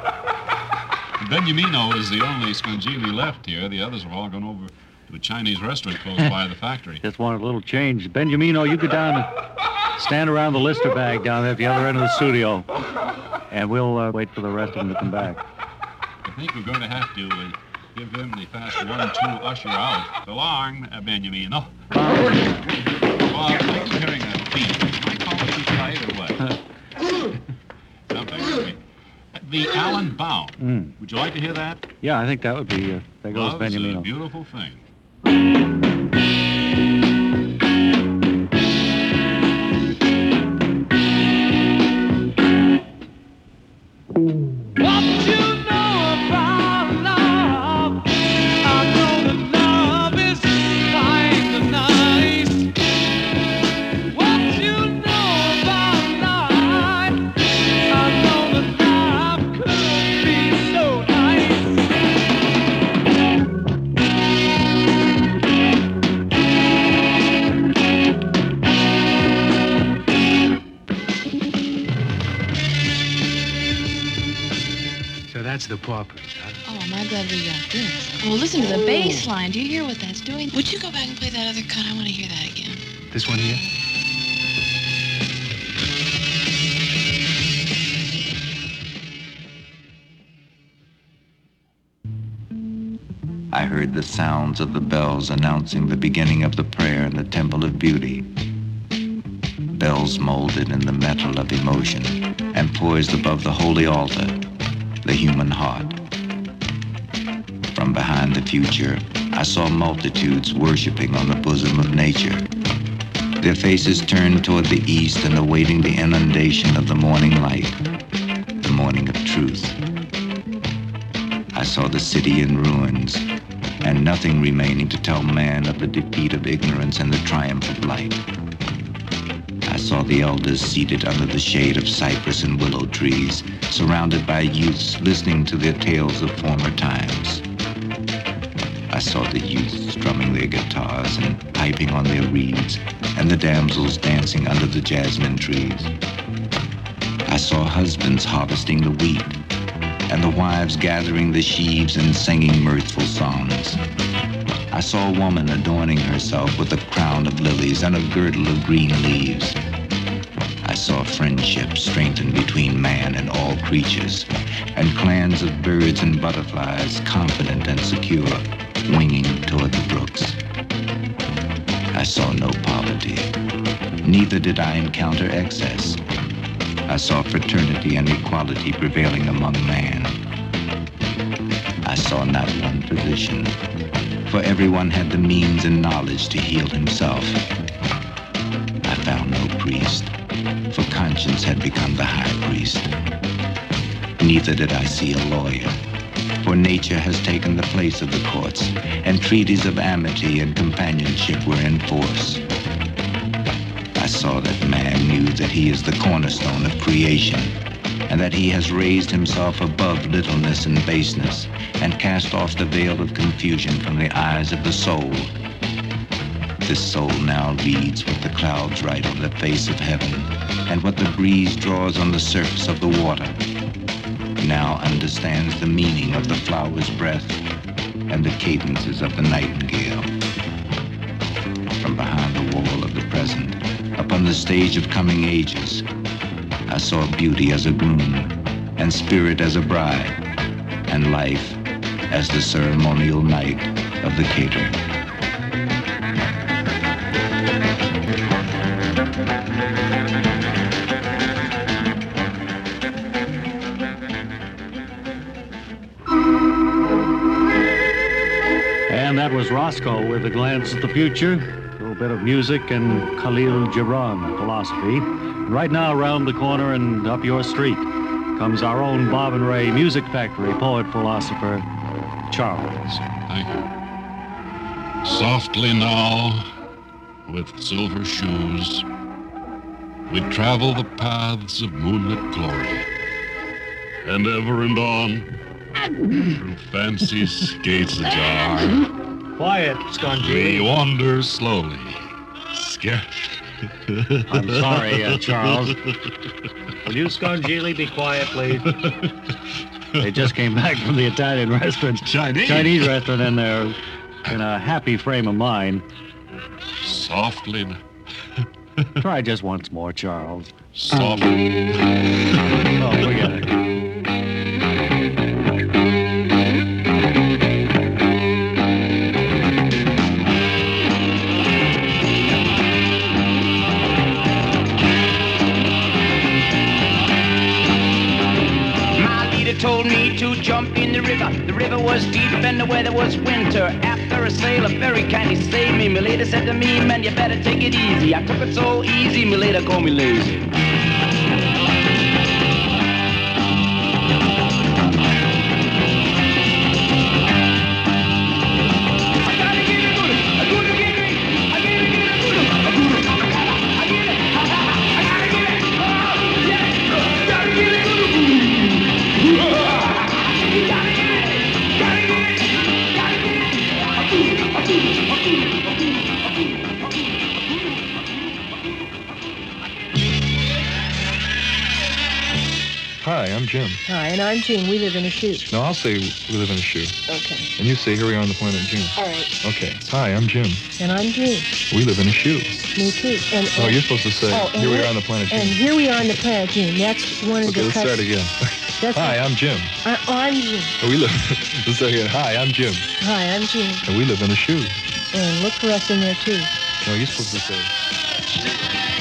Beniamino is the only Scongili left here. The others have all gone over to a Chinese restaurant close by the factory. Just wanted a little change. Beniamino, you go down and stand around the Lister bag down there at the other end of the studio. And we'll wait for the rest of them to come back. I think we're going to have to give him the fast 1-2 usher out. So long, Beniamino. Well, I keep hearing a beat. Am I calling too tight or what? Something. The Alan Bound. Would you like to hear that? Yeah, I think that would be, there goes Love's Beniamino. a beautiful thing. That's the Paupers, huh? Oh, am I glad we got this. Well, listen to the bass line. Do you hear what that's doing? Would you go back and play that other cut? I want to hear that again. This one here? I heard the sounds of the bells announcing the beginning of the prayer in the Temple of Beauty. Bells molded in the metal of emotion and poised above the holy altar, the human heart. From behind the future, I saw multitudes worshiping on the bosom of nature, their faces turned toward the east and awaiting the inundation of the morning light, the morning of truth. I saw the city in ruins, and nothing remaining to tell man of the defeat of ignorance and the triumph of light. I saw the elders seated under the shade of cypress and willow trees, surrounded by youths listening to their tales of former times. I saw the youths strumming their guitars and piping on their reeds, and the damsels dancing under the jasmine trees. I saw husbands harvesting the wheat, and the wives gathering the sheaves and singing mirthful songs. I saw a woman adorning herself with a crown of lilies and a girdle of green leaves. I saw friendship strengthened between man and all creatures, and clans of birds and butterflies, confident and secure, winging toward the brooks. I saw no poverty, neither did I encounter excess. I saw fraternity and equality prevailing among man. I saw not one physician, for everyone had the means and knowledge to heal himself. I found no priest, for conscience had become the high priest. Neither did I see a lawyer, for nature has taken the place of the courts, and treaties of amity and companionship were in force. I saw that man knew that he is the cornerstone of creation, and that he has raised himself above littleness and baseness, and cast off the veil of confusion from the eyes of the soul. This soul now reads what the clouds write on the face of heaven, and what the breeze draws on the surface of the water. Now understands the meaning of the flower's breath and the cadences of the nightingale. From behind the wall of the present, upon the stage of coming ages, I saw beauty as a groom, and spirit as a bride, and life as the ceremonial night of the caterer. And that was Roscoe with a glance at the future. A little bit of music and Khalil Gibran philosophy. Right now, around the corner and up your street comes our own Bob and Ray Music Factory poet philosopher, Charles. Thank you. Softly now, with silver shoes, we travel the paths of moonlit glory, and ever and on, through fancy's gates ajar, Quiet, Scongili. we wander slowly, scared. I'm sorry, Charles. Will you, Scongili, be quiet, please? They just came back from the Italian restaurant, Chinese restaurant, and they're in a happy frame of mind. Softly. Try just once more, Charles. Softly. Oh, forget it. Told me to jump in the river. The river was deep and the weather was winter. After a sail, a very kindly saved me. My lady said to me, man, you better take it easy. I took it so easy, my lady called me lazy. Hi, I'm Jim. Hi, and I'm Jean. We live in a shoe. No, I'll say we live in a shoe. Okay. And you say here we are on the planet June. All right. Okay. Hi, I'm Jim. And I'm Jean. We live in a shoe. Me too. And No, you're supposed to say here we are on the planet June. And here we are on the planet June. That's one of Okay, the let's start again. Hi, I'm Jim. I'm Jean. We live. Let's start again. Hi, I'm Jim. Hi, I'm Jean. And we live in a shoe. And look for us in there too. No, you're supposed to say.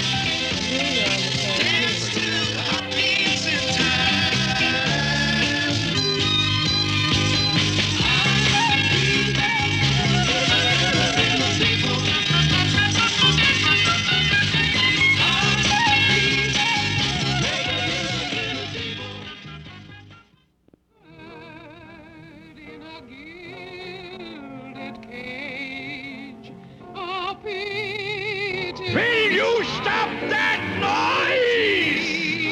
Will you stop that noise?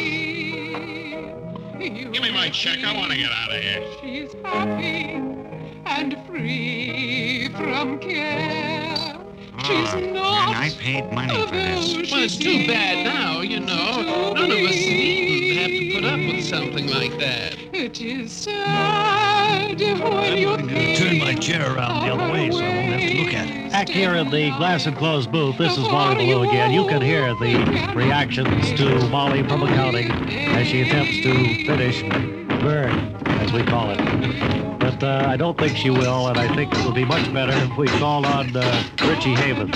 Give me my check. I want to get out of here. She's happy and free from care. She's not. And I paid money for this. Well, it's too bad now, you know. None of us needn't have to put up with something like that. It is sad when you think. Turn my chair around the other way so I won't have to look at it. Back here in the glass enclosed booth, this is Molly Ballou again. You can hear the reactions to Molly from accounting as she attempts to finish burn, as we call it. But I don't think she will, and I think it would be much better if we call on Richie Havens.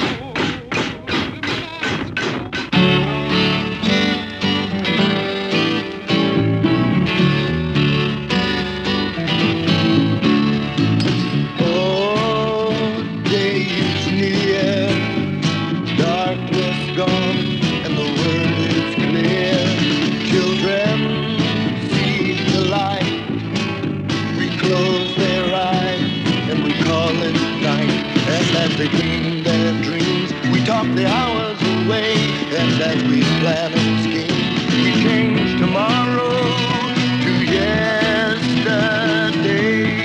They dream their dreams. We talk the hours away, and as we plan and scheme, we change tomorrow to yesterday.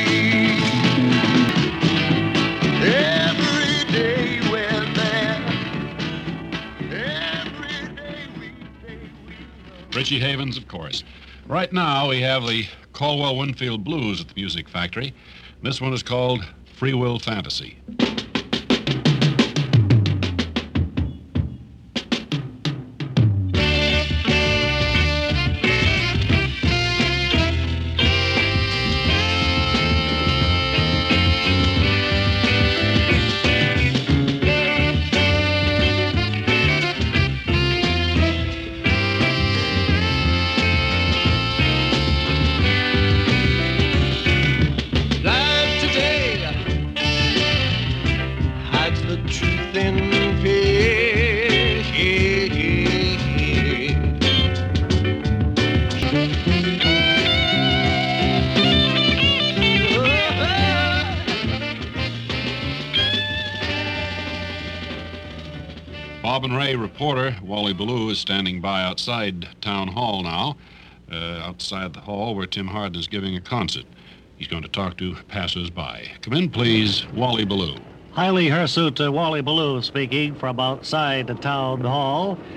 Every day we're there. Every day we say we love. Richie Havens, of course. Right now, we have the Caldwell Winfield Blues at the Music Factory. This one is called Free Will Fantasy. Bob and Ray reporter Wally Ballou is standing by outside Town Hall now, outside the hall where Tim Hardin is giving a concert. He's going to talk to passers-by. Come in, please, Wally Ballou. Highly hirsute Wally Ballou speaking from outside the Town Hall.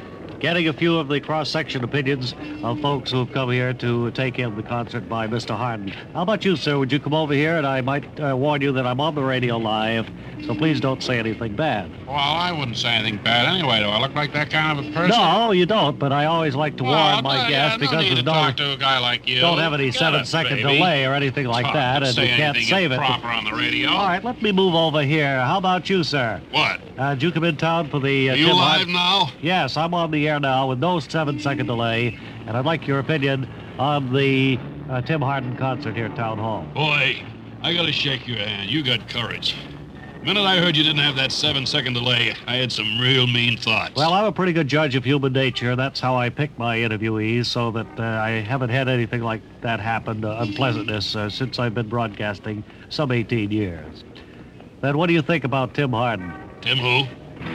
getting a few of the cross-section opinions of folks who have come here to take in the concert by Mr. Hardin. How about you, sir? Would you come over here? And I might warn you that I'm on the radio live, so please don't say anything bad. Well, I wouldn't say anything bad anyway. Do I look like that kind of a person? No, you don't, but I always like to warn my guests because there's no talk to a guy like you. Don't have any 7-second delay or anything like that, and we can't save it. Proper on the radio. All right, let me move over here. How about you, sir? What? Did you come in town for the... Are you live now? Yes, I'm on the air now with no 7-second delay, and I'd like your opinion on the Tim Hardin concert here at Town Hall. Boy, I gotta shake your hand. You got courage. The minute I heard you didn't have that 7-second delay, I had some real mean thoughts. Well, I'm a pretty good judge of human nature. That's how I pick my interviewees, so that I haven't had anything like that happen, unpleasantness, since I've been broadcasting some 18 years. Then what do you think about Tim Hardin? Tim who?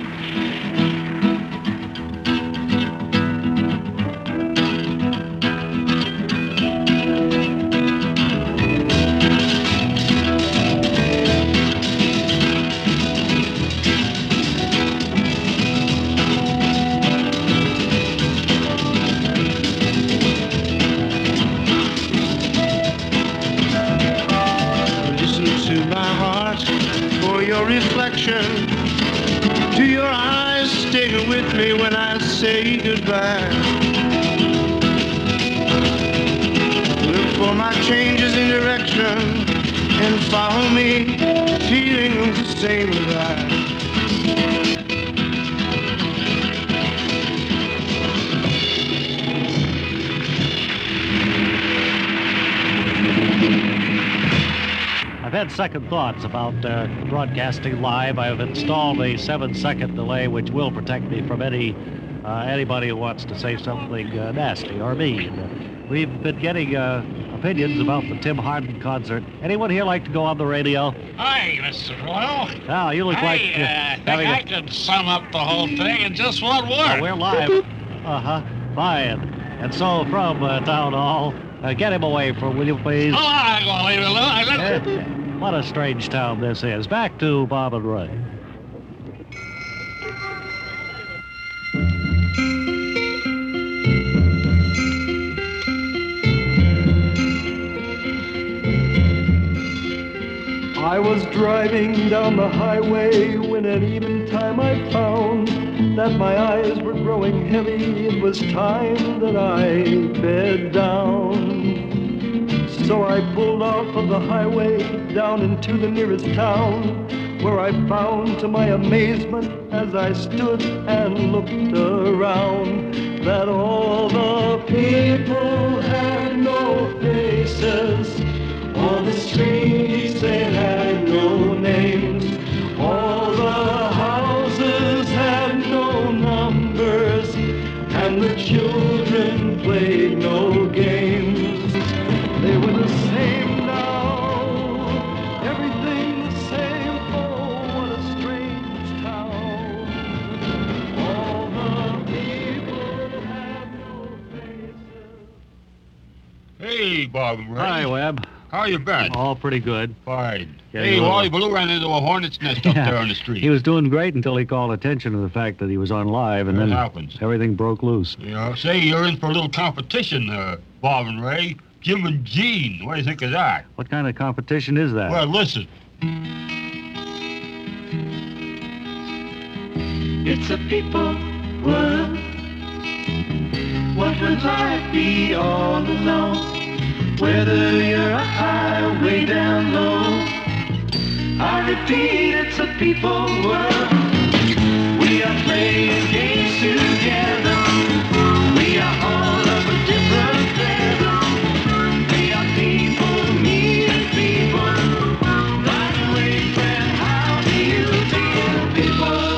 Reflection to your eyes, stay with me when I say goodbye. Look for my changes in direction and follow me, feeling the same as I. I've had second thoughts about broadcasting live. I've installed a 7-second delay, which will protect me from anybody who wants to say something nasty or mean. We've been getting opinions about the Tim Hardin concert. Anyone here like to go on the radio? Hi, Mr. Royal. Oh, you look like... I think I can sum up the whole thing in just one word. Oh, we're live. Uh-huh. Fine. And so from Town Hall, get him away from, will you please? Oh, I'm going to leave it alone. What a strange town this is. Back to Bob and Ray. I was driving down the highway when at eventime I found that my eyes were growing heavy. It was time that I bed down. So I pulled off of the highway down into the nearest town, where I found to my amazement as I stood and looked around that all the people had no faces, all the streets they had no names, all the houses had no numbers, and the children played no games. They were the same now, everything the same. Oh, what a strange town. All the people had no faces. Hey, Bob and Ray. Hi, Webb. How you been? All pretty good. Fine. Getting Hey, a little- Wally Blue ran into a hornet's nest up there on the street. He was doing great until he called attention to the fact that he was on live, and That then happens. everything broke loose. You know, say you're in for a little competition, Bob and Ray. Jim and Gene. What do you think of that? What kind of competition is that? Well, listen. It's a people world. What would life be all alone? Whether you're up high or way down low. I repeat, it's a people world. We are playing games together. We are all of a different level. We are people meeting people. By the way, friend, how do you feel, people?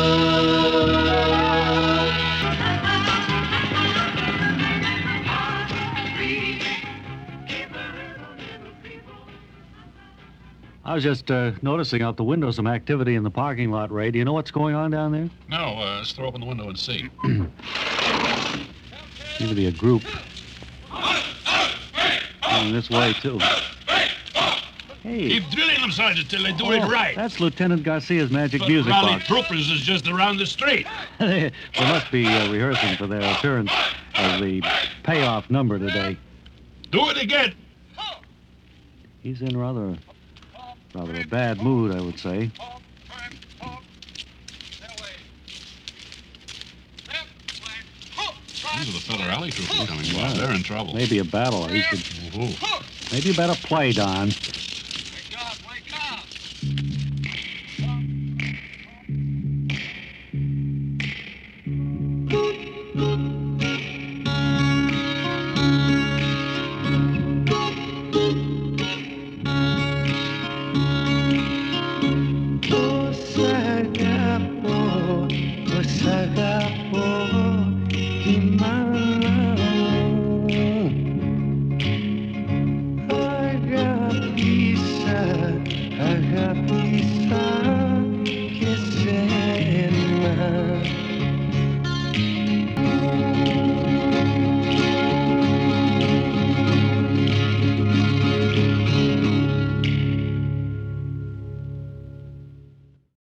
I was just noticing out the window some activity in the parking lot, Ray. Do you know what's going on down there? No, let's throw open the window and see. Seems to be a group. Going this way, too. Hey. Keep drilling them, Sergeant, till they do it right. That's Lieutenant Garcia's magic But music Raleigh box. Troopers is just around the street. They must be rehearsing for their appearance as the payoff number today. Do it again. He's in rather a bad mood, I would say. These are the Federale troopers coming by. They're in trouble. Maybe a battle. Maybe you better play, Don.